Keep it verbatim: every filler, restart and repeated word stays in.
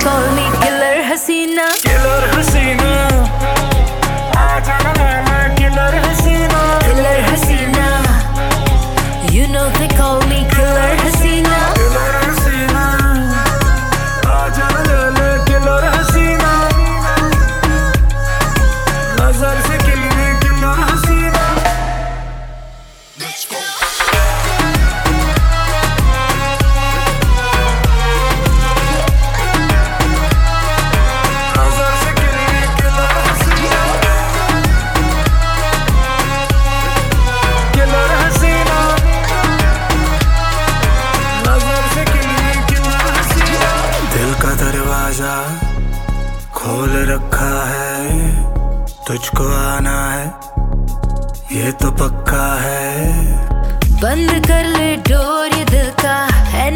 call me killer हसीना, killer हसीना, आजा ना मैं killer Hasina, killer Hasina. You know they call me killer Hasina, killer हसीना, आजा ले ले killer हसीना, नजर से kill me killer Hasina. Let's go. दरवाजा खोल रखा है, तुझको आना है ये तो पक्का है. बंद कर ले डोर ये दिल का है